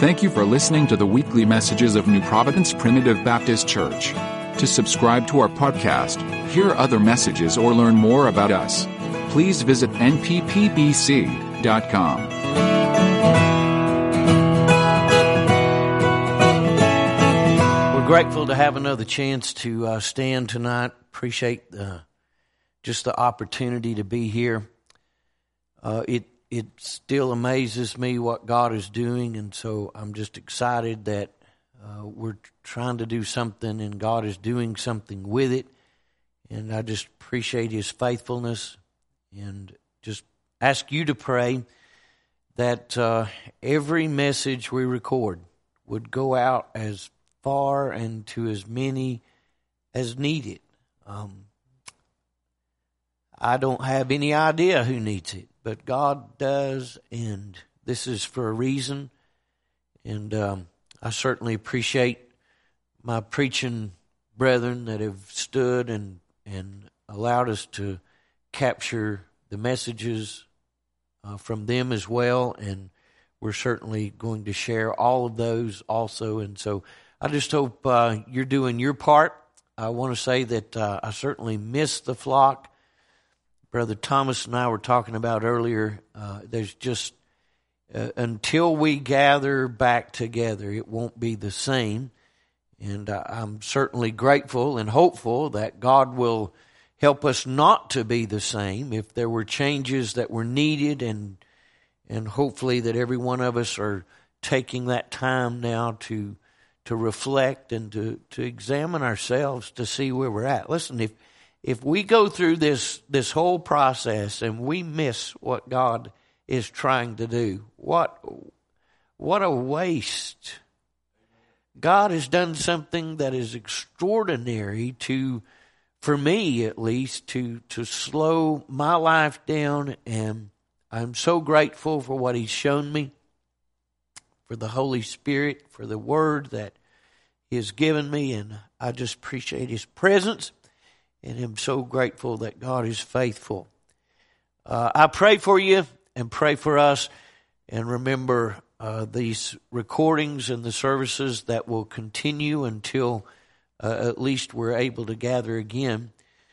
Thank you for listening to the weekly messages of New Providence Primitive Baptist Church. To subscribe to our podcast, hear other messages, or learn more about us, please visit nppbc.com. We're grateful to have another chance to stand tonight. Appreciate just the opportunity to be here. It still amazes me what God is doing, and so I'm just excited that we're trying to do something and God is doing something with it. And I just appreciate His faithfulness and just ask you to pray that every message we record would go out as far and to as many as needed. I don't have any idea who needs it, but God does, and this is for a reason. And I certainly appreciate my preaching brethren that have stood and allowed us to capture the messages from them as well, and we're certainly going to share all of those also. And so I just hope you're doing your part. I want to say that I certainly miss the flock. Brother Thomas and I were talking about earlier, there's just, until we gather back together, it won't be the same. And I'm certainly grateful and hopeful that God will help us not to be the same if there were changes that were needed, and hopefully that every one of us are taking that time now to reflect and to examine ourselves to see where we're at. Listen, if we go through this whole process and we miss what God is trying to do, what a waste. God has done something that is extraordinary for me at least, to slow my life down, and I'm so grateful for what He's shown me, for the Holy Spirit, for the Word that He has given me, and I just appreciate His presence. And I'm so grateful that God is faithful. I pray for you and pray for us. And remember these recordings and the services that will continue until at least we're able to gather again.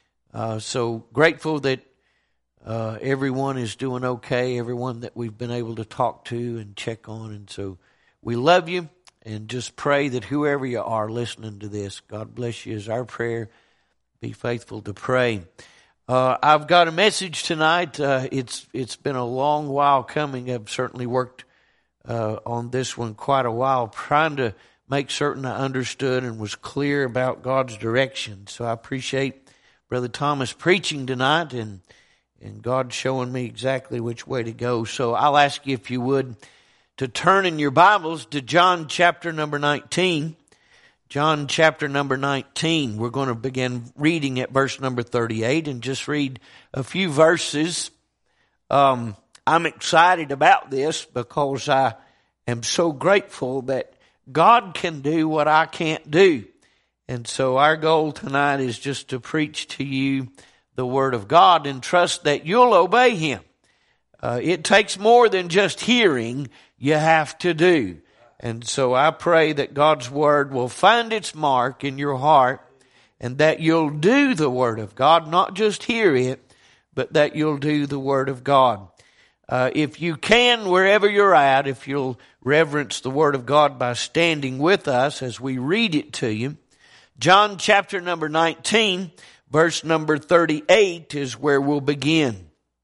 So grateful that everyone is doing okay, everyone that we've been able to talk to and check on. And so we love you, and just pray that whoever you are listening to this, God bless you is our prayer. Be faithful to pray. I've got a message tonight. It's been a long while coming. I've certainly worked on this one quite a while, trying to make certain I understood and was clear about God's direction. So I appreciate Brother Thomas preaching tonight and God showing me exactly which way to go. So I'll ask you, if you would, to turn in your Bibles to John chapter number 19. John chapter number 19, we're going to begin reading at verse number 38 and just read a few verses. I'm excited about this because I am so grateful that God can do what I can't do. And so our goal tonight is just to preach to you the Word of God and trust that you'll obey Him. It takes more than just hearing, you have to do. And so I pray that God's Word will find its mark in your heart, and that you'll do the Word of God, not just hear it, but that you'll do the Word of God. If you can, wherever you're at, if you'll reverence the Word of God by standing with us as we read it to you. John chapter number 19, verse number 38 is where we'll begin.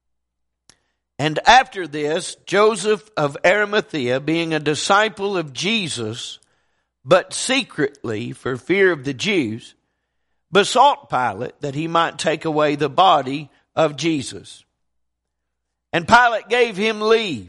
And after this, Joseph of Arimathea, being a disciple of Jesus, but secretly for fear of the Jews, besought Pilate that he might take away the body of Jesus. And Pilate gave him leave.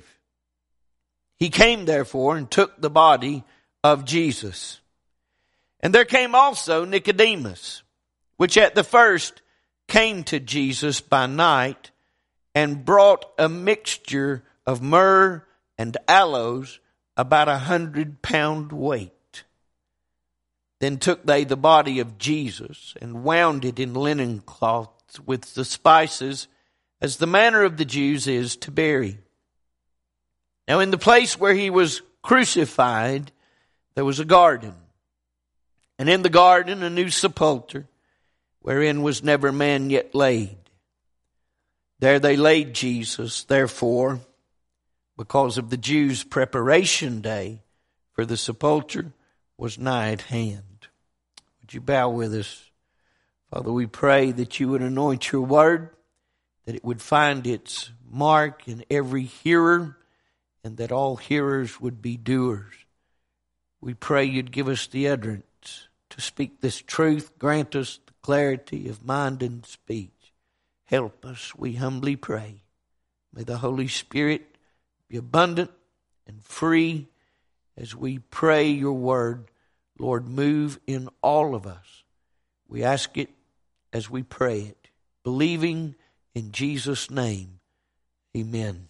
He came therefore and took the body of Jesus. And there came also Nicodemus, which at the first came to Jesus by night, and brought a mixture of myrrh and aloes, about 100 pound weight. Then took they the body of Jesus, and wound it in linen cloths with the spices, as the manner of the Jews is to bury. Now in the place where he was crucified, there was a garden. And in the garden a new sepulchre, wherein was never man yet laid. There they laid Jesus, therefore, because of the Jews' preparation day for the sepulchre was nigh at hand. Would you bow with us? Father, we pray that you would anoint your word, that it would find its mark in every hearer, and that all hearers would be doers. We pray you'd give us the utterance to speak this truth. Grant us the clarity of mind and speech. Help us, we humbly pray. May the Holy Spirit be abundant and free as we pray your word. Lord, move in all of us. We ask it as we pray it, believing in Jesus' name. Amen.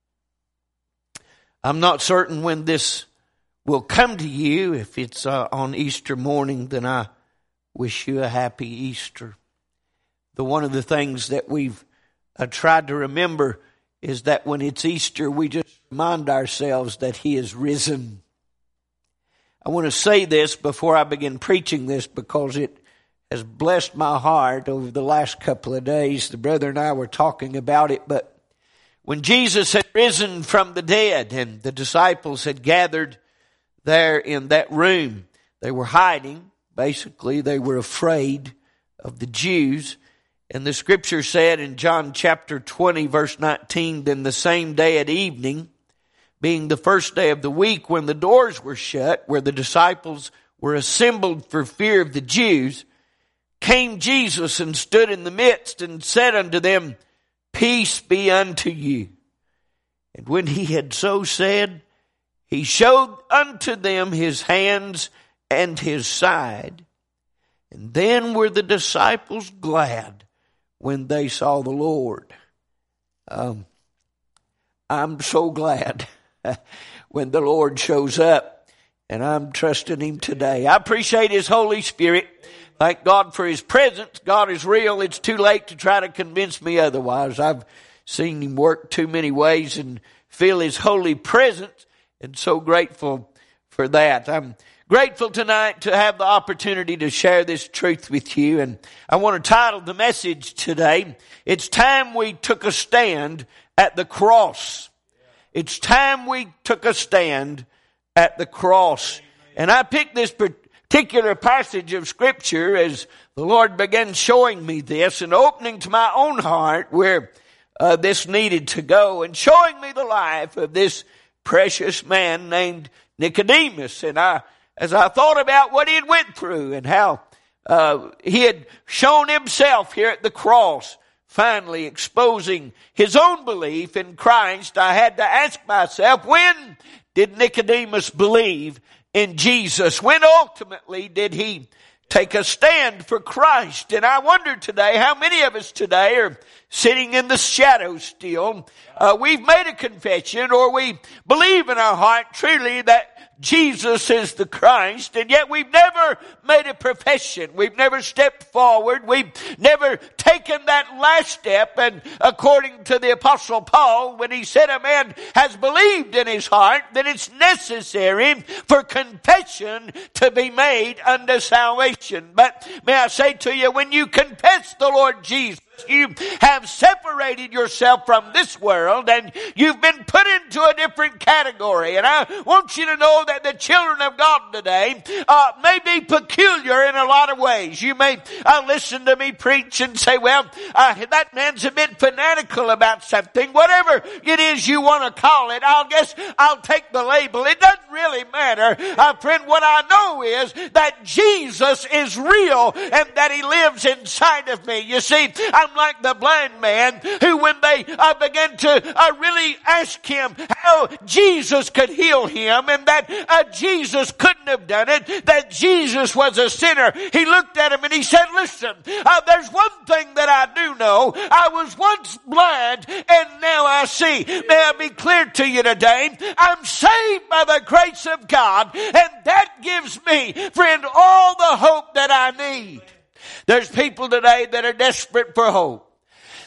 I'm not certain when this will come to you. If it's on Easter morning, then I wish you a happy Easter. One of the things that we've tried to remember is that when it's Easter, we just remind ourselves that He is risen. I want to say this before I begin preaching this because it has blessed my heart over the last couple of days. The brother and I were talking about it, but when Jesus had risen from the dead and the disciples had gathered there in that room, they were hiding. Basically, they were afraid of the Jews. And the scripture said in John chapter 20, verse 19, then the same day at evening, being the first day of the week, when the doors were shut, where the disciples were assembled for fear of the Jews, came Jesus and stood in the midst and said unto them, peace be unto you. And when he had so said, he showed unto them his hands and his side. And then were the disciples glad when they saw the Lord. I'm so glad when the Lord shows up, and I'm trusting Him today. I appreciate His Holy Spirit. Thank God for His presence. God is real. It's too late to try to convince me otherwise. I've seen Him work too many ways and feel His holy presence, and so grateful for that. I'm grateful tonight to have the opportunity to share this truth with you. And I want to title the message today, It's Time We Took a Stand at the Cross. It's time we took a stand at the cross. And I picked this particular passage of Scripture as the Lord began showing me this and opening to my own heart where this needed to go, and showing me the life of this precious man named Nicodemus. And as I thought about what he had went through and how he had shown himself here at the cross, finally exposing his own belief in Christ, I had to ask myself, when did Nicodemus believe in Jesus? When ultimately did he take a stand for Christ? And I wonder today, how many of us today are sitting in the shadows still? We've made a confession, or we believe in our heart truly that Jesus is the Christ, and yet we've never made a profession. We've never stepped forward. We've never taken that last step. And according to the Apostle Paul, when he said a man has believed in his heart, then it's necessary for confession to be made unto salvation. But may I say to you, when you confess the Lord Jesus, you have separated yourself from this world and you've been put into a different category. And I want you to know that the children of God today may be peculiar in a lot of ways. You may listen to me preach and say, well, that man's a bit fanatical about something. Whatever it is you want to call it, I'll take the label. It doesn't really matter. Friend, what I know is that Jesus is real and that He lives inside of me. You see, I'm like the blind man who, when they began to really ask him how Jesus could heal him, and that Jesus couldn't have done it, that Jesus was a sinner, he looked at him and he said, listen, there's one thing that I do know. I was once blind and now I see. May I be clear to you today? I'm saved by the grace of God, and that gives me, friend, all the hope that I need. There's people today that are desperate for hope.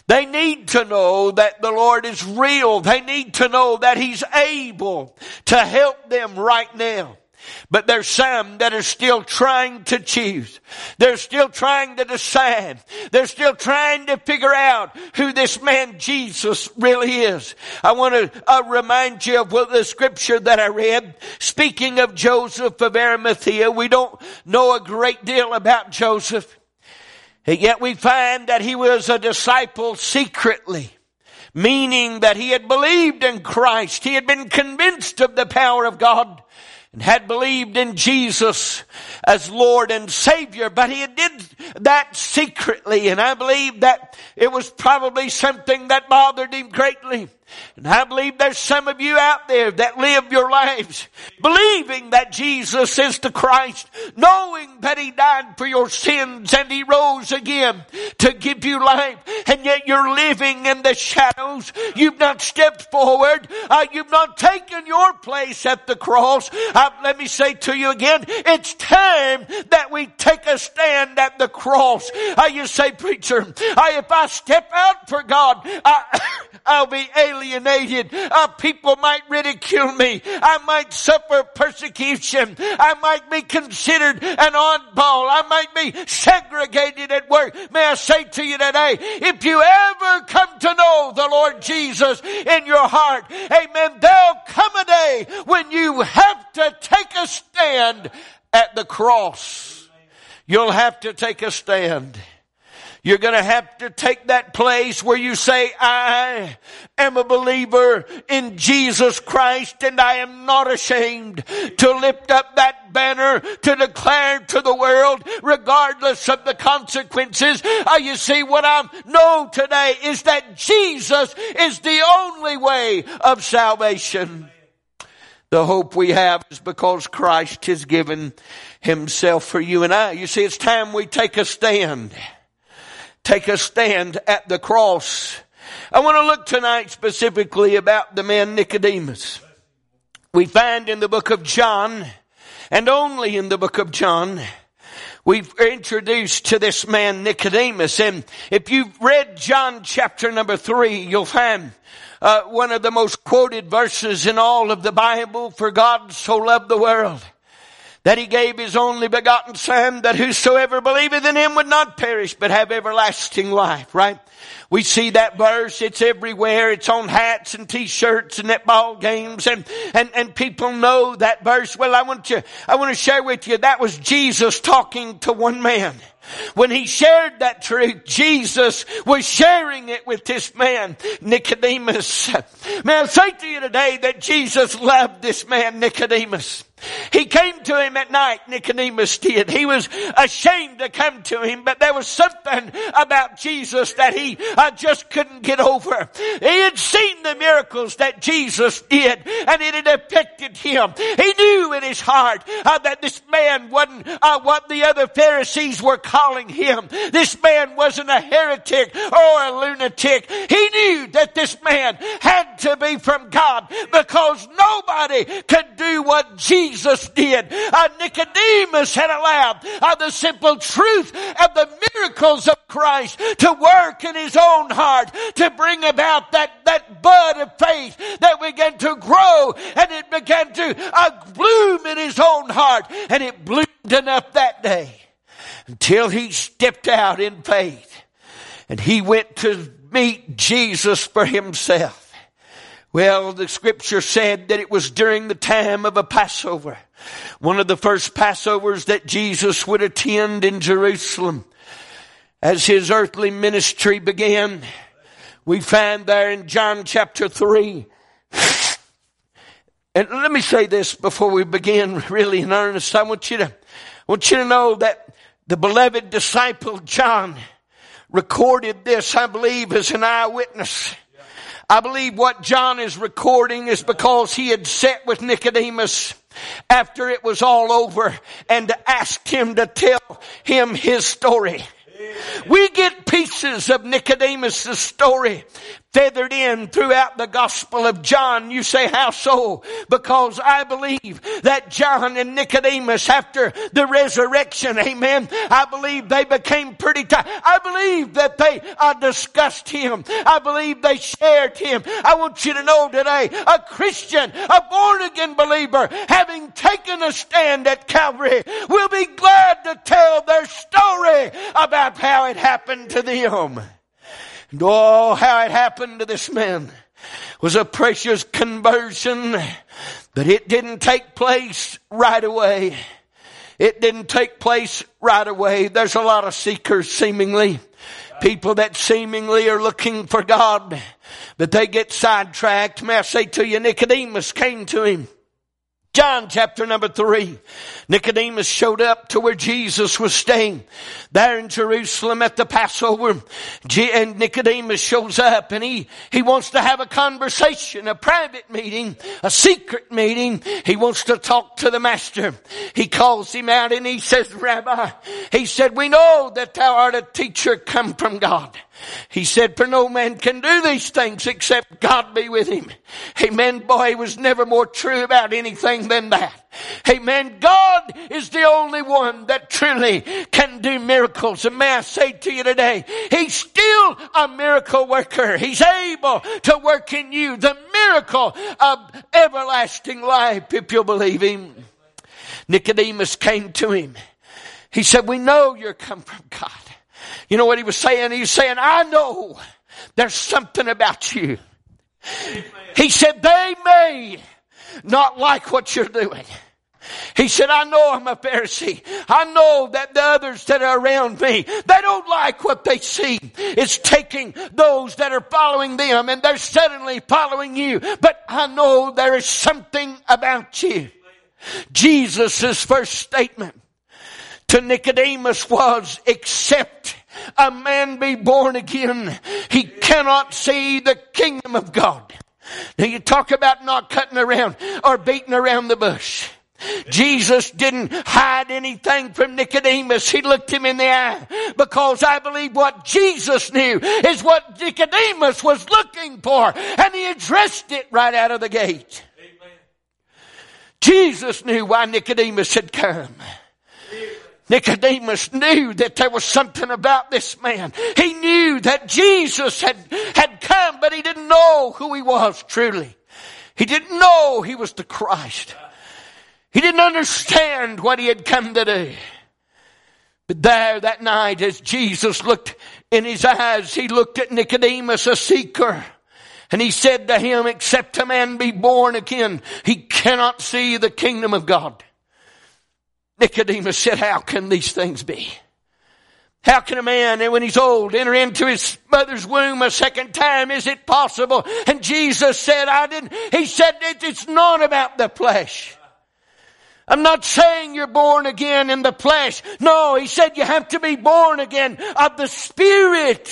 They need to know that the Lord is real. They need to know that He's able to help them right now. But there's some that are still trying to choose. They're still trying to decide. They're still trying to figure out who this man Jesus really is. I want to remind you of the scripture that I read. Speaking of Joseph of Arimathea, we don't know a great deal about Joseph. Yet we find that he was a disciple secretly. Meaning that he had believed in Christ. He had been convinced of the power of God. And had believed in Jesus as Lord and Savior, but he did that secretly, and I believe that it was probably something that bothered him greatly. And I believe there's some of you out there that live your lives believing that Jesus is the Christ, knowing that He died for your sins and He rose again to give you life, and yet you're living in the shadows. You've not stepped forward. You've not taken your place at the cross. Let me say to you again, it's time that we take a stand at the cross. You say, preacher, if I step out for God, I'll be alienated. People might ridicule me. I might suffer persecution. I might be considered an oddball. I might be segregated at work. May I say to you today, if you ever come to know the Lord Jesus in your heart, amen, there'll come a day when you have to take a stand at the cross. You'll have to take a stand. You're going to have to take that place where you say, I am a believer in Jesus Christ, and I am not ashamed to lift up that banner to declare to the world, regardless of the consequences. You see, what I know today is that Jesus is the only way of salvation. The hope we have is because Christ has given Himself for you and I. You see, it's time we take a stand. Take a stand at the cross. I want to look tonight specifically about the man Nicodemus. We find in the book of John, and only in the book of John, we're introduced to this man Nicodemus. And if you've read John chapter number 3, you'll find one of the most quoted verses in all of the Bible. For God so loved the world, that He gave His only begotten Son, that whosoever believeth in Him would not perish, but have everlasting life, right? We see that verse. It's everywhere. It's on hats and t-shirts and netball games, and people know that verse. Well, I want to share with you, that was Jesus talking to one man. When He shared that truth, Jesus was sharing it with this man, Nicodemus. May I say to you today that Jesus loved this man, Nicodemus. He came to Him at night, Nicodemus did. He was ashamed to come to Him, but there was something about Jesus that he just couldn't get over. He had seen the miracles that Jesus did, and it had affected him. He knew in his heart that this man wasn't what the other Pharisees were calling him. This man wasn't a heretic or a lunatic. He knew that this man had to be from God, because nobody could do what Jesus did. Nicodemus had allowed the simple truth of the miracles of Christ to work in his own heart, to bring about that bud of faith that began to grow, and it began to bloom in his own heart. And it bloomed enough that day until he stepped out in faith and he went to meet Jesus for himself. Well, the scripture said that it was during the time of a Passover, one of the first Passovers that Jesus would attend in Jerusalem. As His earthly ministry began, we find there in John chapter 3. And let me say this before we begin really in earnest. I want you to know that the beloved disciple John recorded this, I believe, as an eyewitness. I believe what John is recording is because he had sat with Nicodemus after it was all over and asked him to tell him his story. We get pieces of Nicodemus' story feathered in throughout the Gospel of John. You say, how so? Because I believe that John and Nicodemus, after the resurrection, amen, I believe they became pretty tight. I believe that they discussed him. I believe they shared him. I want you to know today, a Christian, a born-again believer, having taken a stand at Calvary, will be glad to tell their story about how it happened to them. And oh, how it happened to this man was a precious conversion, but it didn't take place right away. It didn't take place right away. There's a lot of seekers seemingly. People that seemingly are looking for God, but they get sidetracked. May I say to you, Nicodemus came to him. John chapter number 3. Nicodemus showed up to where Jesus was staying there in Jerusalem at the Passover. And Nicodemus shows up and he wants to have a conversation, a private meeting, a secret meeting. He wants to talk to the master. He calls him out and he says, Rabbi, he said, we know that thou art a teacher come from God. He said, for no man can do these things except God be with him. Amen. Boy, he was never more true about anything than that. Amen. God is the only one that truly can do miracles. And may I say to you today, he's still a miracle worker. He's able to work in you the miracle of everlasting life if you'll believe him. Nicodemus came to him. He said, we know you're come from God. You know what he was saying? He was saying, I know there's something about you. Amen. He said, they may not like what you're doing. He said, I know I'm a Pharisee. I know that the others that are around me, they don't like what they see. It's taking those that are following them and they're suddenly following you. But I know there is something about you. Jesus' first statement to Nicodemus was, except a man be born again, he cannot see the kingdom of God. Now you talk about not cutting around or beating around the bush. Jesus didn't hide anything from Nicodemus. He looked him in the eye, because I believe what Jesus knew is what Nicodemus was looking for, and he addressed it right out of the gate. Amen. Jesus knew why Nicodemus had come. Nicodemus knew that there was something about this man. He knew that Jesus had come, but he didn't know who he was truly. He didn't know he was the Christ. He didn't understand what he had come to do. But there that night, as Jesus looked in his eyes, he looked at Nicodemus, a seeker. And he said to him, except a man be born again, he cannot see the kingdom of God. Nicodemus said, how can these things be? How can a man, when he's old, enter into his mother's womb a second time? Is it possible? And Jesus said, he said, it's not about the flesh. I'm not saying you're born again in the flesh. No, he said you have to be born again of the Spirit.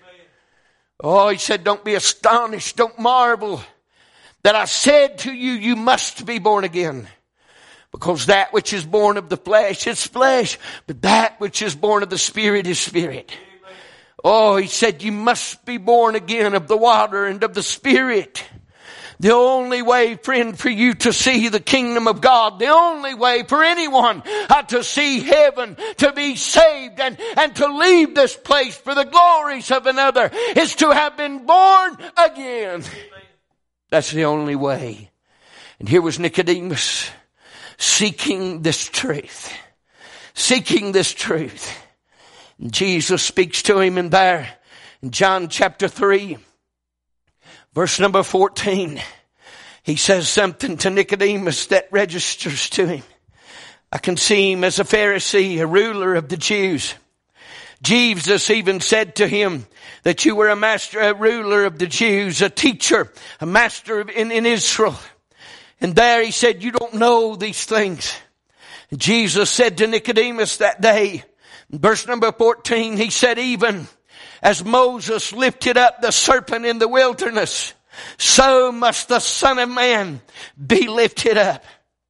Oh, he said, don't be astonished, don't marvel that I said to you, you must be born again. Because that which is born of the flesh is flesh, but that which is born of the Spirit is spirit. Amen. Oh, he said you must be born again of the water and of the Spirit. The only way, friend, for you to see the kingdom of God, the only way for anyone to see heaven, to be saved and to leave this place for the glories of another, is to have been born again. Amen. That's the only way. And here was Nicodemus, seeking this truth. Seeking this truth. And Jesus speaks to him in there in John chapter 3, verse number 14. He says something to Nicodemus that registers to him. I can see him as a Pharisee, a ruler of the Jews. Jesus even said to him that you were a master, a ruler of the Jews, a teacher, a master in Israel. And there he said, you don't know these things. And Jesus said to Nicodemus that day, in verse number 14, he said, even as Moses lifted up the serpent in the wilderness, so must the Son of Man be lifted up.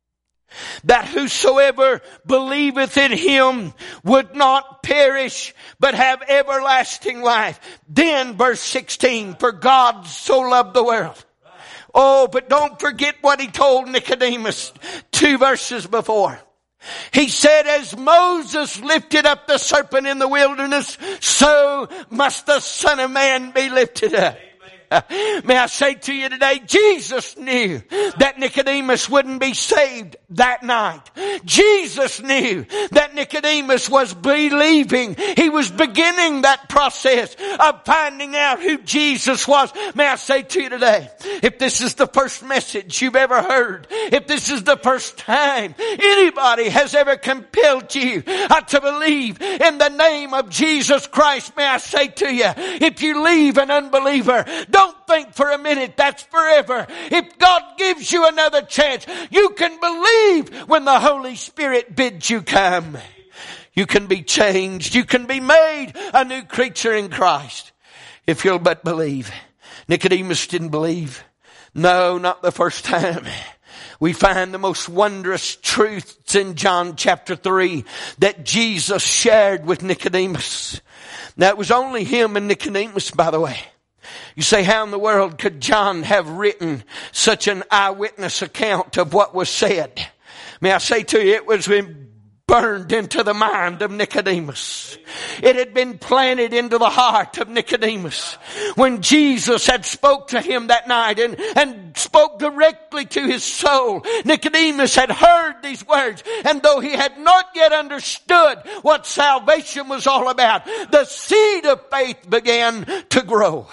that whosoever believeth in him would not perish, but have everlasting life. Then, verse 16, for God so loved the world. Oh, but don't forget what he told Nicodemus 2 verses before. He said, as Moses lifted up the serpent in the wilderness, so must the Son of Man be lifted up. May I say to you today, Jesus knew that Nicodemus wouldn't be saved that night. Jesus knew that Nicodemus was believing. He was beginning that process of finding out who Jesus was. May I say to you today, if this is the first message you've ever heard, if this is the first time anybody has ever compelled you to believe in the name of Jesus Christ, may I say to you, if you leave an unbeliever, don't think for a minute that's forever. If God gives you another chance, you can believe when the Holy Spirit bids you come. You can be changed. You can be made a new creature in Christ if you'll but believe. Nicodemus didn't believe. No, not the first time. We find the most wondrous truths in John chapter 3 that Jesus shared with Nicodemus. Now it was only him and Nicodemus, by the way. You say, how in the world could John have written such an eyewitness account of what was said? May I say to you, it was burned into the mind of Nicodemus. It had been planted into the heart of Nicodemus. When Jesus had spoke to him that night and spoke directly to his soul, Nicodemus had heard these words, and though he had not yet understood what salvation was all about, the seed of faith began to grow.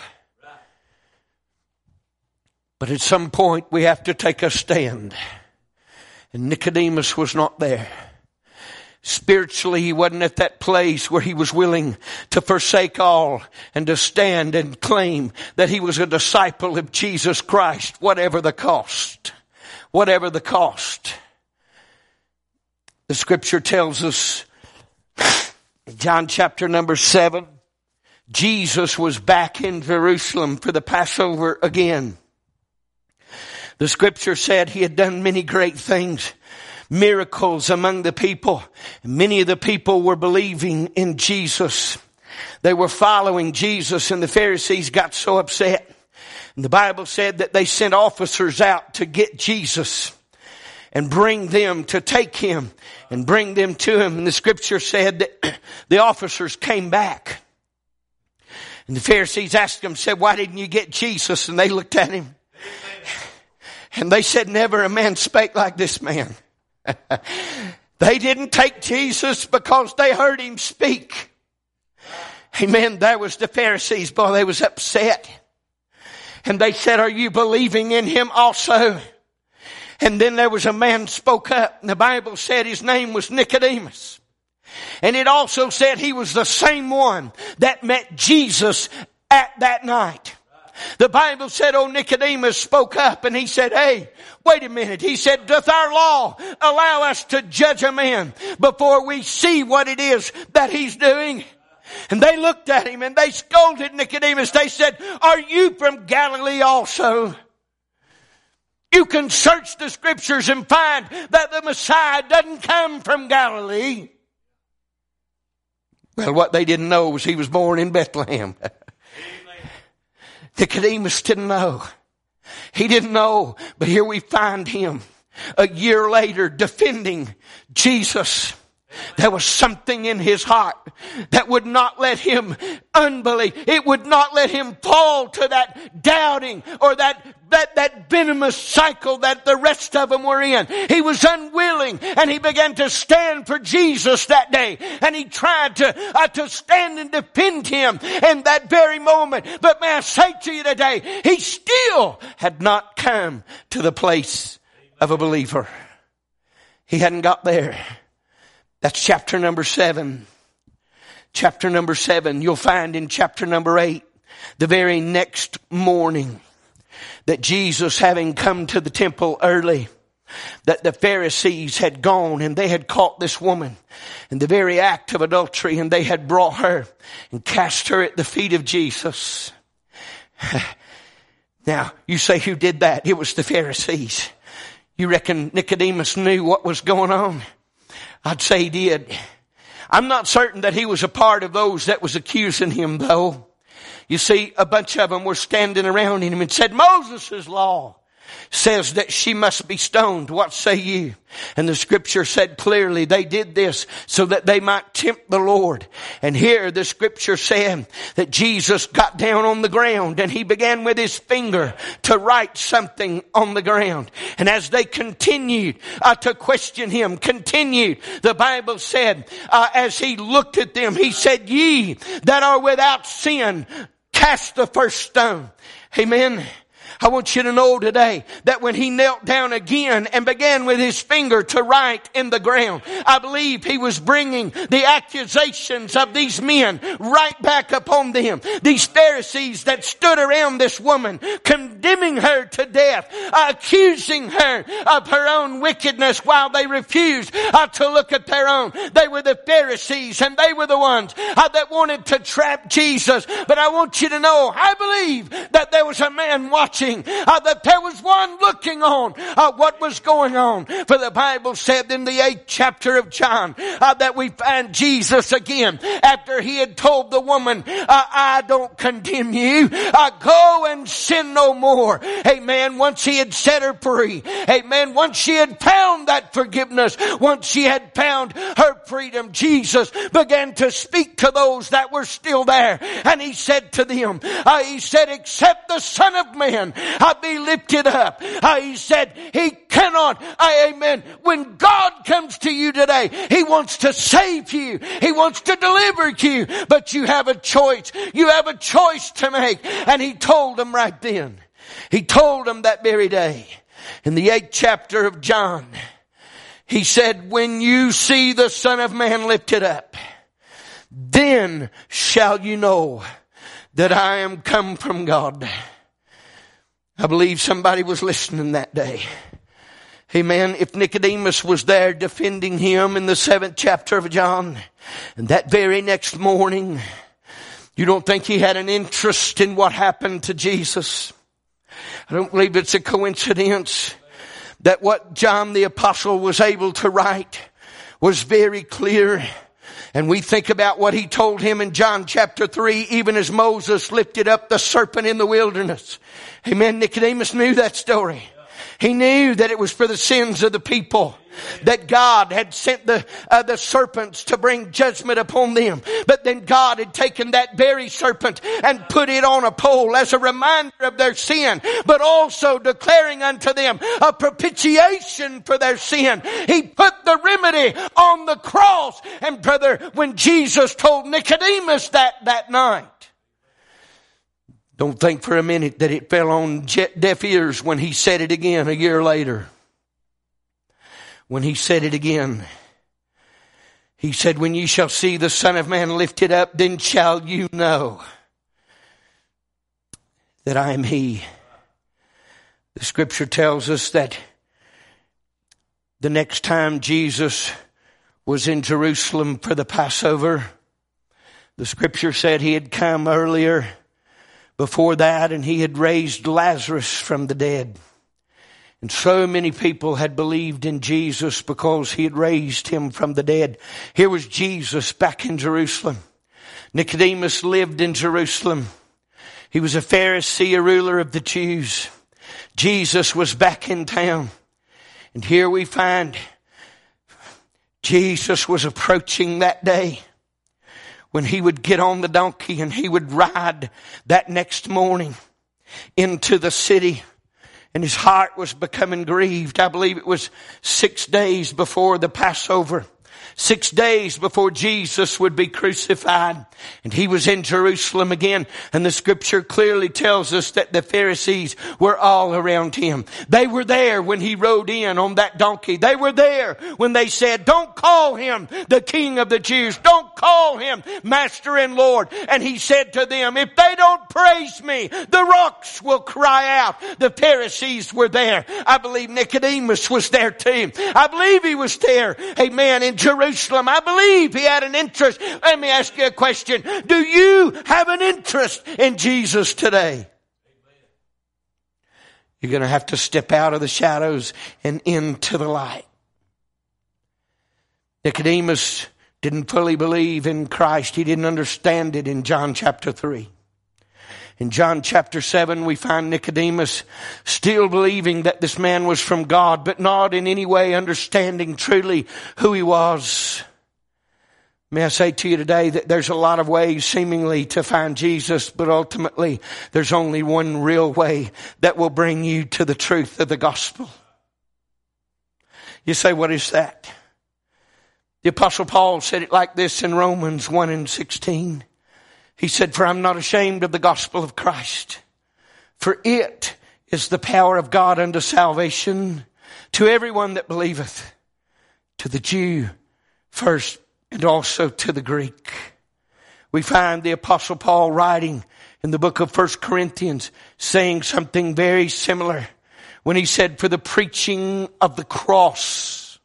But at some point we have to take a stand. And Nicodemus was not there. Spiritually, he wasn't at that place where he was willing to forsake all and to stand and claim that he was a disciple of Jesus Christ, whatever the cost. Whatever the cost. The scripture tells us, John chapter number 7, Jesus was back in Jerusalem for the Passover again. The scripture said he had done many great things, miracles among the people. Many of the people were believing in Jesus. They were following Jesus, and the Pharisees got so upset. And the Bible said that they sent officers out to get Jesus and bring them, to take him and bring them to him. And the scripture said that the officers came back. And the Pharisees asked them, said, why didn't you get Jesus? And they looked at him. And they said, never a man spake like this man. They didn't take Jesus because they heard him speak. Amen. That was the Pharisees. Boy, they was upset. And they said, are you believing in him also? And then there was a man spoke up. And the Bible said his name was Nicodemus. And it also said he was the same one that met Jesus at that night. The Bible said, oh, Nicodemus spoke up and he said, hey, wait a minute. He said, doth our law allow us to judge a man before we see what it is that he's doing? And they looked at him and they scolded Nicodemus. They said, are you from Galilee also? You can search the scriptures and find that the Messiah doesn't come from Galilee. Well, what they didn't know was he was born in Bethlehem. Nicodemus didn't know. He didn't know, but here we find him a year later defending Jesus. There was something in his heart that would not let him unbelieve. It would not let him fall to that doubting or that venomous cycle that the rest of them were in. He was unwilling, and he began to stand for Jesus that day. And he tried to stand and defend him in that very moment. But may I say to you today, he still had not come to the place of a believer. He hadn't got there. That's chapter number 7. Chapter number 7. You'll find in chapter number 8, the very next morning, that Jesus, having come to the temple early, that the Pharisees had gone and they had caught this woman in the very act of adultery, and they had brought her and cast her at the feet of Jesus. Now, you say, who did that? It was the Pharisees. You reckon Nicodemus knew what was going on? I'd say he did. I'm not certain that he was a part of those that was accusing him, though. You see, a bunch of them were standing around him and said, Moses' law says that she must be stoned. What say you? And the scripture said clearly they did this so that they might tempt the Lord. And here the scripture said that Jesus got down on the ground and he began with his finger to write something on the ground. And as they continued to question him, the Bible said, as he looked at them, he said, ye that are without sin, cast the first stone. Amen. I want you to know today that when he knelt down again and began with his finger to write in the ground, I believe he was bringing the accusations of these men right back upon them. These Pharisees that stood around this woman, condemning her to death, accusing her of her own wickedness while they refused to look at their own. They were the Pharisees and they were the ones that wanted to trap Jesus. But I want you to know, I believe that there was a man watching, that there was one looking on what was going on. For the Bible said in the 8th chapter of John that we find Jesus again after he had told the woman, I don't condemn you. Go and sin no more. Amen. Once he had set her free. Amen. Once she had found that forgiveness. Once she had found her freedom. Jesus began to speak to those that were still there. And he said to them, he said, except the Son of Man be lifted up. He said he cannot. Amen. When God comes to you today, he wants to save you. He wants to deliver you. But you have a choice. You have a choice to make. And he told them right then. He told them that very day. In the 8th chapter of John, he said, when you see the Son of Man lifted up, then shall you know that I am come from God. I believe somebody was listening that day. Amen. If Nicodemus was there defending him in the 7th chapter of John, and that very next morning, you don't think he had an interest in what happened to Jesus? I don't believe it's a coincidence that what John the Apostle was able to write was very clear. And we think about what he told him in John chapter 3, even as Moses lifted up the serpent in the wilderness. Amen. Nicodemus knew that story. He knew that it was for the sins of the people. That God had sent the serpents to bring judgment upon them. But then God had taken that very serpent and put it on a pole as a reminder of their sin, but also declaring unto them a propitiation for their sin. He put the remedy on the cross. And brother, when Jesus told Nicodemus that night, don't think for a minute that it fell on deaf ears when he said it again a year later. When he said it again, he said, when you shall see the Son of Man lifted up, then shall you know that I am he. The scripture tells us that the next time Jesus was in Jerusalem for the Passover, the scripture said he had come earlier before that and he had raised Lazarus from the dead. And so many people had believed in Jesus because he had raised him from the dead. Here was Jesus back in Jerusalem. Nicodemus lived in Jerusalem. He was a Pharisee, a ruler of the Jews. Jesus was back in town. And here we find Jesus was approaching that day when he would get on the donkey and he would ride that next morning into the city. And his heart was becoming grieved. I believe it was 6 days before the Passover. 6 days before Jesus would be crucified. And he was in Jerusalem again. And the scripture clearly tells us that the Pharisees were all around him. They were there when he rode in on that donkey. They were there when they said, don't call him the King of the Jews. Don't call him Master and Lord. And he said to them, if they don't praise me, the rocks will cry out. The Pharisees were there. I believe Nicodemus was there too. I believe he was there. Amen. In Jerusalem. I believe he had an interest. Let me ask you a question. Do you have an interest in Jesus today? You're going to have to step out of the shadows and into the light. Nicodemus didn't fully believe in Christ. He didn't understand it in John chapter 3. In John chapter 7, we find Nicodemus still believing that this man was from God, but not in any way understanding truly who he was. May I say to you today that there's a lot of ways seemingly to find Jesus, but ultimately there's only one real way that will bring you to the truth of the gospel. You say, what is that? The Apostle Paul said it like this in Romans 1:16. He said, for I'm not ashamed of the gospel of Christ, for it is the power of God unto salvation to everyone that believeth, to the Jew first and also to the Greek. We find the Apostle Paul writing in the book of 1 Corinthians saying something very similar when he said, for the preaching of the cross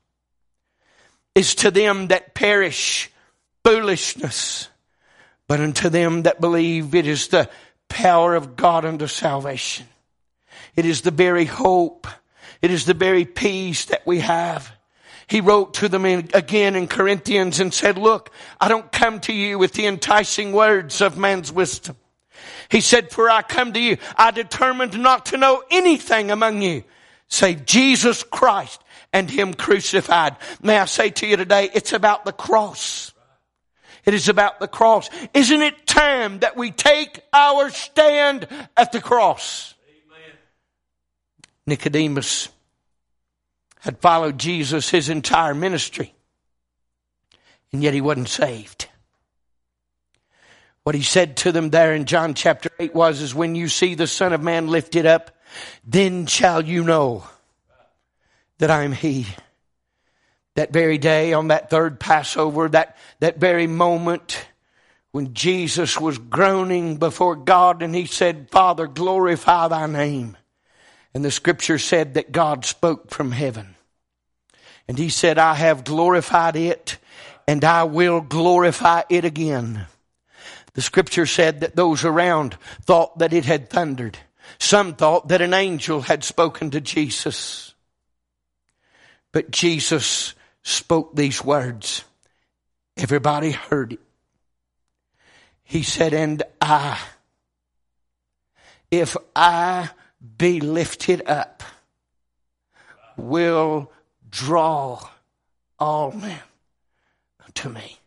is to them that perish foolishness, but unto them that believe it is the power of God unto salvation. It is the very hope. It is the very peace that we have. He wrote to them again in Corinthians and said, look, I don't come to you with the enticing words of man's wisdom. He said, for I come to you, I determined not to know anything among you save Jesus Christ and Him crucified. May I say to you today, it's about the cross. It is about the cross. Isn't it time that we take our stand at the cross? Amen. Nicodemus had followed Jesus his entire ministry, and yet he wasn't saved. What he said to them there in John chapter 8 is when you see the Son of Man lifted up, then shall you know that I am He. That very day on that third Passover, that very moment when Jesus was groaning before God and He said, Father, glorify Thy name. And the scripture said that God spoke from heaven. And He said, I have glorified it and I will glorify it again. The scripture said that those around thought that it had thundered. Some thought that an angel had spoken to Jesus. But Jesus spoke these words. Everybody heard it. He said, and if I be lifted up, will draw all men to me.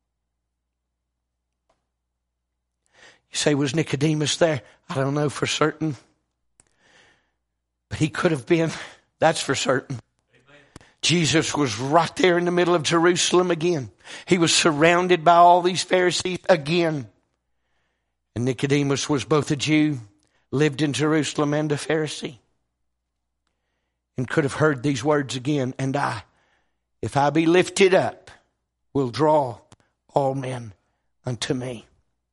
You say, was Nicodemus there? I don't know for certain. But he could have been. That's for certain. Jesus was right there in the middle of Jerusalem again. He was surrounded by all these Pharisees again. And Nicodemus was both a Jew, lived in Jerusalem, and a Pharisee. And could have heard these words again. And I, if I be lifted up, will draw all men unto me.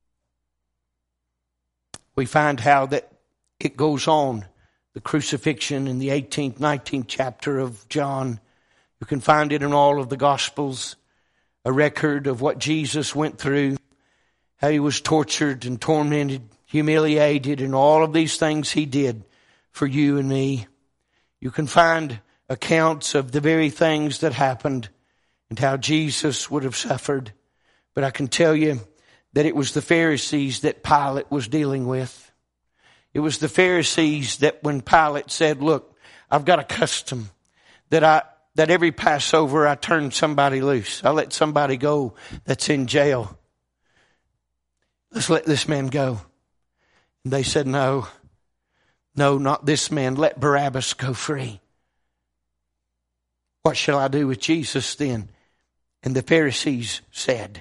We find how that it goes on. The crucifixion in the 18th, 19th chapter of John. You can find it in all of the Gospels. A record of what Jesus went through. How He was tortured and tormented, humiliated, and all of these things He did for you and me. You can find accounts of the very things that happened and how Jesus would have suffered. But I can tell you that it was the Pharisees that Pilate was dealing with. It was the Pharisees that when Pilate said, look, I've got a custom that every Passover I turn somebody loose. I let somebody go that's in jail. Let's let this man go. And they said, no, not this man. Let Barabbas go free. What shall I do with Jesus then? And the Pharisees said,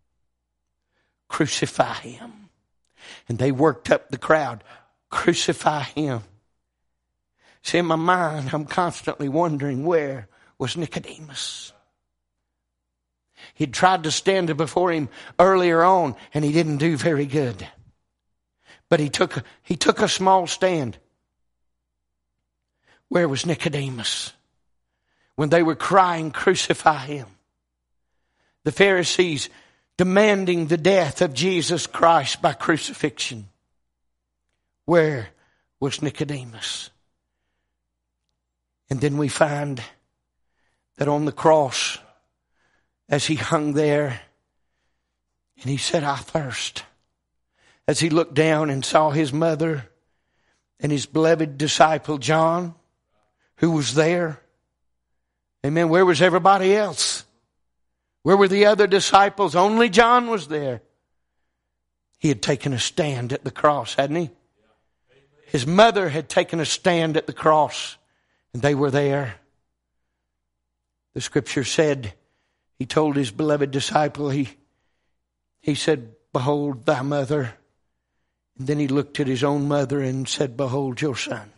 crucify Him. And they worked up the crowd. Crucify Him. See, in my mind, I'm constantly wondering, where was Nicodemus? He'd tried to stand before Him earlier on, and he didn't do very good. But he took a small stand. Where was Nicodemus? When they were crying, crucify Him. The Pharisees demanding the death of Jesus Christ by crucifixion. Where was Nicodemus? And then we find that on the cross, as he hung there, and he said, I thirst. As he looked down and saw his mother and his beloved disciple John, who was there. Amen. Where was everybody else? Where were the other disciples? Only John was there. He had taken a stand at the cross, hadn't he? His mother had taken a stand at the cross, and they were there. The scripture said, he told his beloved disciple, he said, behold thy mother. And then he looked at his own mother and said, behold your son.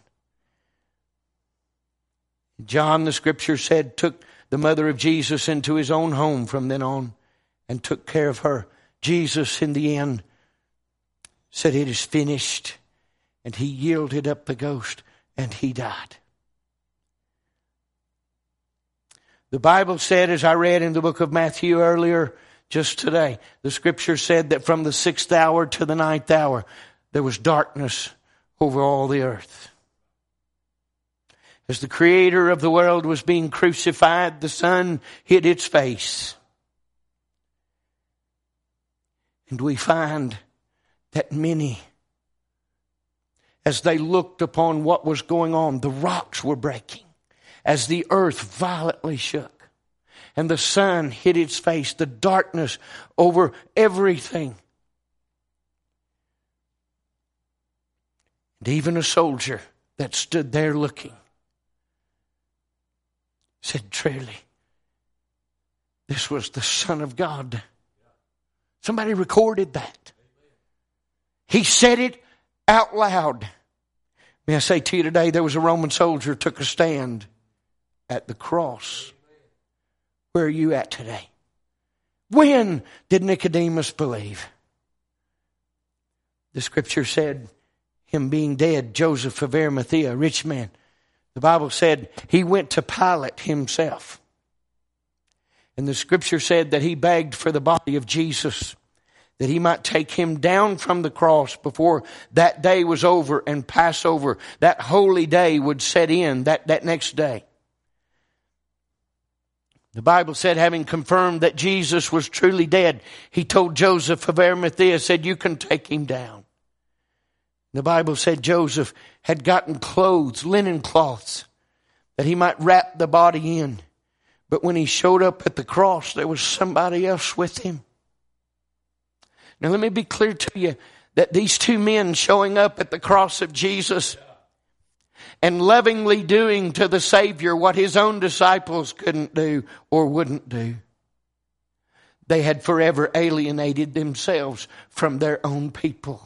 John, the scripture said, took the mother of Jesus into his own home from then on and took care of her. Jesus, in the end, said, it is finished. And he yielded up the ghost and he died. The Bible said, as I read in the book of Matthew earlier, just today, the scripture said that from the 6th hour to the 9th hour, there was darkness over all the earth. As the creator of the world was being crucified, the sun hid its face. And we find that many, as they looked upon what was going on, the rocks were breaking as the earth violently shook. And the sun hid its face, the darkness over everything. And even a soldier that stood there looking said, truly, this was the Son of God. Somebody recorded that. He said it out loud. May I say to you today, there was a Roman soldier who took a stand at the cross. Where are you at today? When did Nicodemus believe? The scripture said, him being dead, Joseph of Arimathea, a rich man, the Bible said he went to Pilate himself. And the scripture said that he begged for the body of Jesus, that he might take him down from the cross before that day was over and Passover, that holy day would set in that next day. The Bible said, having confirmed that Jesus was truly dead, he told Joseph of Arimathea, said, you can take him down. The Bible said Joseph had gotten clothes, linen cloths, that he might wrap the body in. But when he showed up at the cross, there was somebody else with him. Now let me be clear to you that these two men showing up at the cross of Jesus and lovingly doing to the Savior what his own disciples couldn't do or wouldn't do, they had forever alienated themselves from their own people.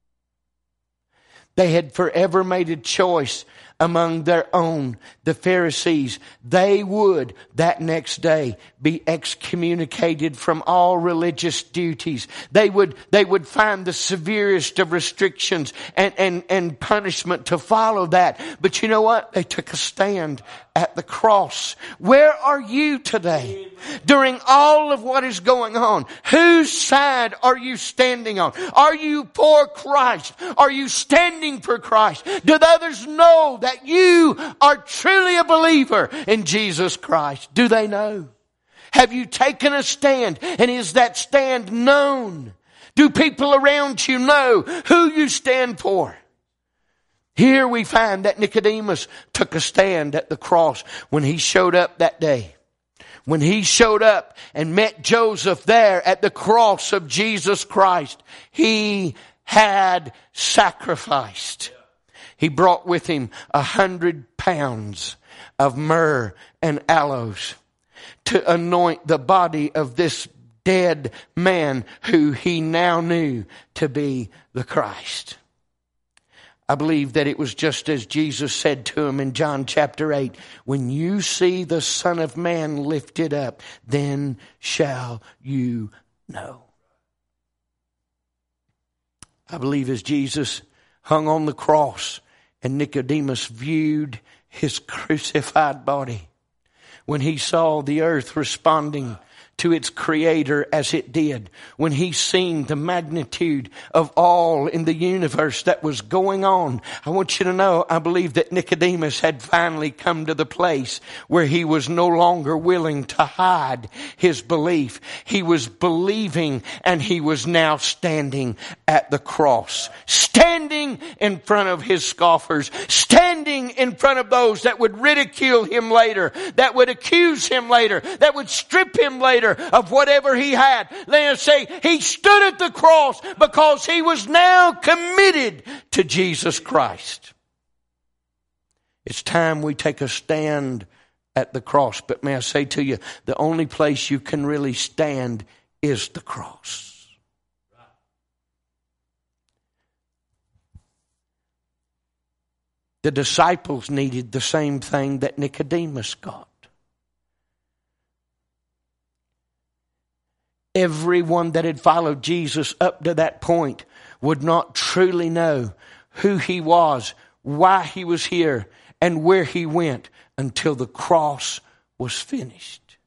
They had forever made a choice among their own, the Pharisees. They would, that next day, be excommunicated from all religious duties. They would find the severest of restrictions and punishment to follow that. But you know what? They took a stand at the cross. Where are you today? During all of what is going on, whose side are you standing on? Are you for Christ? Are you standing for Christ? Do the others know that you are truly a believer in Jesus Christ? Do they know? Have you taken a stand? And is that stand known? Do people around you know who you stand for? Here we find that Nicodemus took a stand at the cross when he showed up that day. When he showed up and met Joseph there at the cross of Jesus Christ, he had sacrificed. He brought with him 100 pounds of myrrh and aloes to anoint the body of this dead man who he now knew to be the Christ. I believe that it was just as Jesus said to him in John chapter 8, when you see the Son of Man lifted up, then shall you know. I believe as Jesus hung on the cross and Nicodemus viewed his crucified body, when he saw the earth responding to its creator as it did when he seen the magnitude of all in the universe that was going on. I want you to know, I believe that Nicodemus had finally come to the place where he was no longer willing to hide his belief. He was believing, and he was now standing at the cross, standing in front of his scoffers, standing in front of those that would ridicule him later, that would accuse him later, that would strip him later of whatever he had. Let us say he stood at the cross because he was now committed to Jesus Christ. It's time we take a stand at the cross. But may I say to you, the only place you can really stand is the cross. The disciples needed the same thing that Nicodemus got. Everyone that had followed Jesus up to that point would not truly know who he was, why he was here, and where he went until the cross was finished.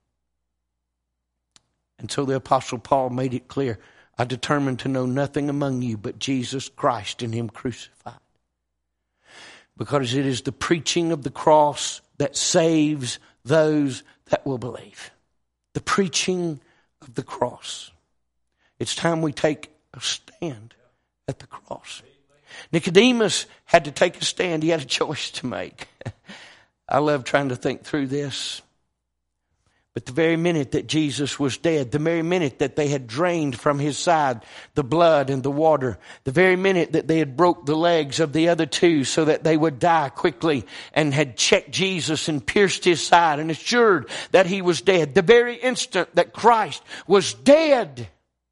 And so the Apostle Paul made it clear, I determined to know nothing among you but Jesus Christ and him crucified. Because it is the preaching of the cross that saves those that will believe. The preaching of the cross. It's time we take a stand at the cross. Nicodemus had to take a stand. He had a choice to make. I love trying to think through this. But the very minute that Jesus was dead, the very minute that they had drained from his side the blood and the water, the very minute that they had broke the legs of the other two so that they would die quickly, and had checked Jesus and pierced his side and assured that he was dead, the very instant that Christ was dead,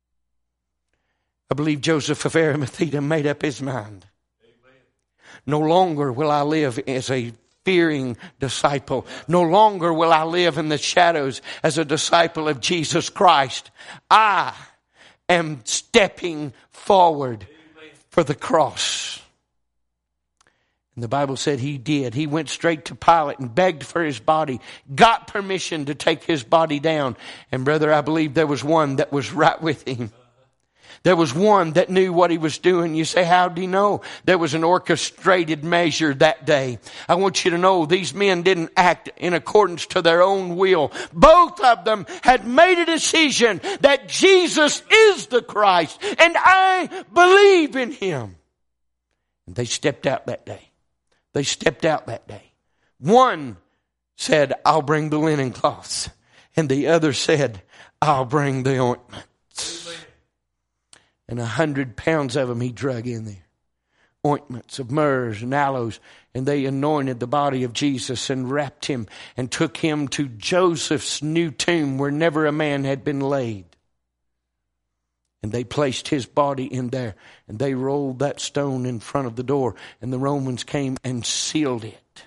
I believe Joseph of Arimathea made up his mind. No longer will I live as a fearing disciple. No longer will I live in the shadows as a disciple of Jesus Christ. I am stepping forward for the cross. And the Bible said he did. He went straight to Pilate and begged for his body, got permission to take his body down. And brother, I believe there was one that was right with him. There was one that knew what he was doing. You say, how did he know? There was an orchestrated measure that day. I want you to know these men didn't act in accordance to their own will. Both of them had made a decision that Jesus is the Christ, and I believe in him. And they stepped out that day. They stepped out that day. One said, I'll bring the linen cloths. And the other said, I'll bring the ointments. And 100 pounds of them he drug in there. Ointments of myrrhs and aloes. And they anointed the body of Jesus and wrapped him and took him to Joseph's new tomb where never a man had been laid. And they placed his body in there. And they rolled that stone in front of the door. And the Romans came and sealed it.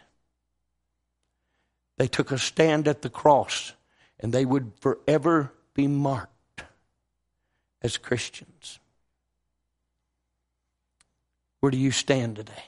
They took a stand at the cross. And they would forever be marked as Christians. Where do you stand today?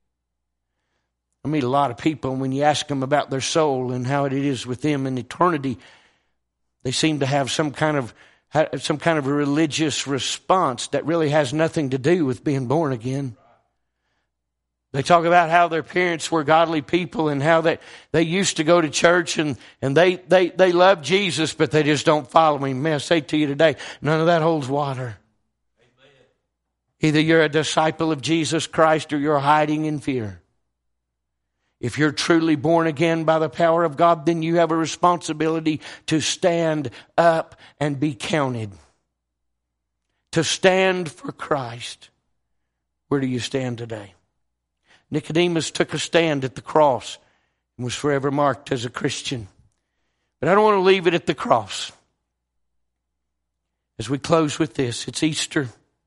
I meet a lot of people, and when you ask them about their soul and how it is with them in eternity, they seem to have some kind of a religious response that really has nothing to do with being born again. They talk about how their parents were godly people and how they used to go to church and they love Jesus, but they just don't follow him. May I say to you today, none of that holds water. Either you're a disciple of Jesus Christ or you're hiding in fear. If you're truly born again by the power of God, then you have a responsibility to stand up and be counted. To stand for Christ. Where do you stand today? Nicodemus took a stand at the cross and was forever marked as a Christian. But I don't want to leave it at the cross. As we close with this, it's Easter.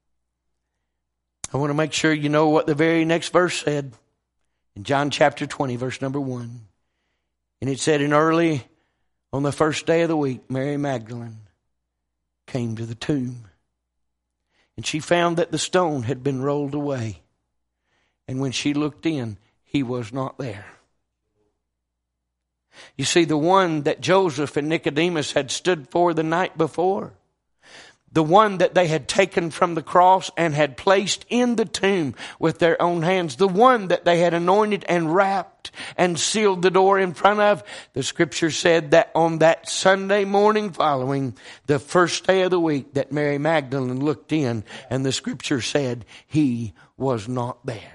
I want to make sure you know what the very next verse said. In John chapter 20, verse number 1. And it said, and early on the first day of the week, Mary Magdalene came to the tomb. And she found that the stone had been rolled away. And when she looked in, he was not there. You see, the one that Joseph and Nicodemus had stood for the night before, the one that they had taken from the cross and had placed in the tomb with their own hands, the one that they had anointed and wrapped and sealed the door in front of, the scripture said that on that Sunday morning following, the first day of the week, that Mary Magdalene looked in, and the scripture said he was not there.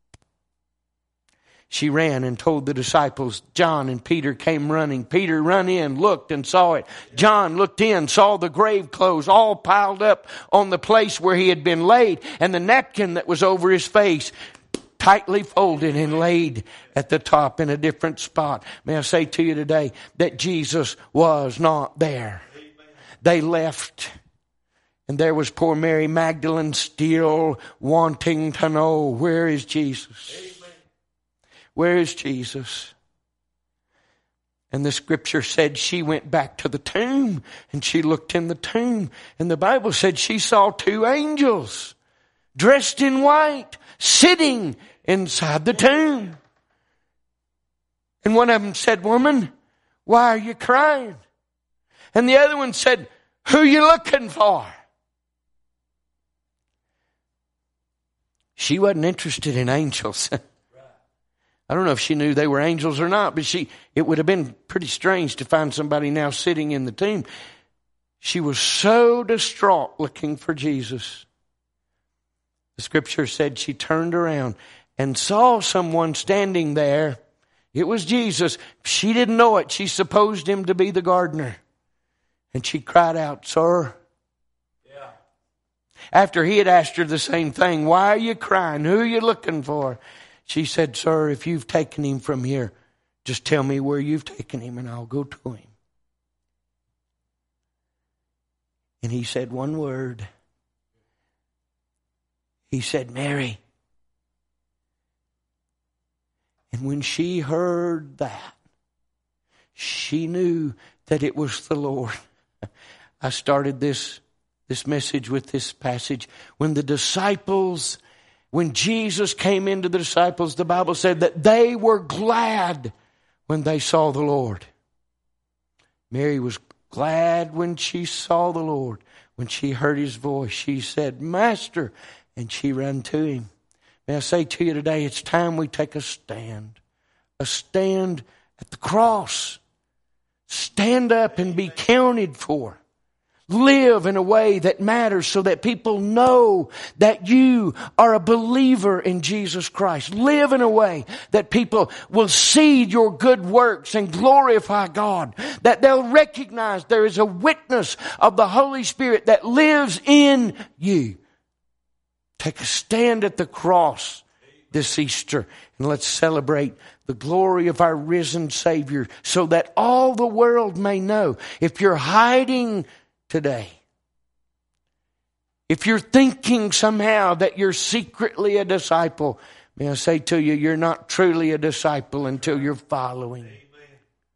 She ran and told the disciples. John and Peter came running. Peter ran in, looked and saw it. John looked in, saw the grave clothes all piled up on the place where he had been laid, and the napkin that was over his face tightly folded and laid at the top in a different spot. May I say to you today that Jesus was not there. They left. And there was poor Mary Magdalene still wanting to know, where is Jesus? Where is Jesus? And the scripture said she went back to the tomb and she looked in the tomb. And the Bible said she saw two angels dressed in white sitting inside the tomb. And one of them said, "Woman, why are you crying?" And the other one said, "Who are you looking for?" She wasn't interested in angels. I don't know if she knew they were angels or not, but it would have been pretty strange to find somebody now sitting in the tomb. She was so distraught looking for Jesus. The scripture said she turned around and saw someone standing there. It was Jesus. She didn't know it. She supposed him to be the gardener. And she cried out, "Sir." Yeah. After he had asked her the same thing, "Why are you crying? Who are you looking for?" She said, "Sir, if you've taken him from here, just tell me where you've taken him and I'll go to him." And he said one word. He said, "Mary." And when she heard that, she knew that it was the Lord. I started this message with this passage. When Jesus came into the disciples, the Bible said that they were glad when they saw the Lord. Mary was glad when she saw the Lord. When she heard his voice, she said, "Master," and she ran to him. May I say to you today, it's time we take a stand at the cross. Stand up and be counted for. Live in a way that matters so that people know that you are a believer in Jesus Christ. Live in a way that people will see your good works and glorify God. That they'll recognize there is a witness of the Holy Spirit that lives in you. Take a stand at the cross this Easter and let's celebrate the glory of our risen Savior so that all the world may know. If you're hiding today, if you're thinking somehow that you're secretly a disciple, may I say to you, you're not truly a disciple until you're following. Amen.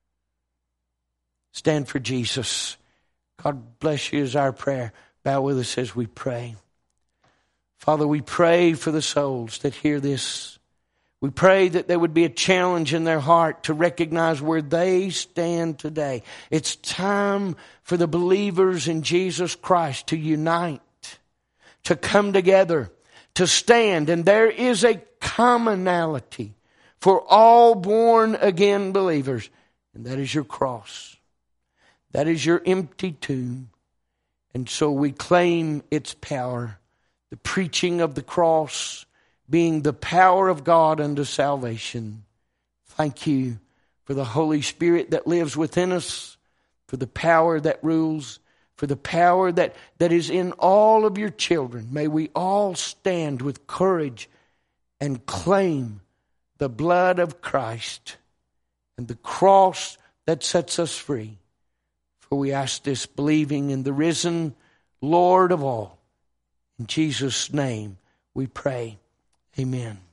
Stand for Jesus. God bless you is our prayer. Bow with us as we pray. Father, we pray for the souls that hear this. We pray that there would be a challenge in their heart to recognize where they stand today. It's time for the believers in Jesus Christ to unite, to come together, to stand. And there is a commonality for all born-again believers, and that is your cross. That is your empty tomb. And so we claim its power, the preaching of the cross being the power of God unto salvation. Thank you for the Holy Spirit that lives within us, for the power that rules, for the power that is in all of your children. May we all stand with courage and claim the blood of Christ and the cross that sets us free. For we ask this believing in the risen Lord of all. In Jesus' name we pray. Amen.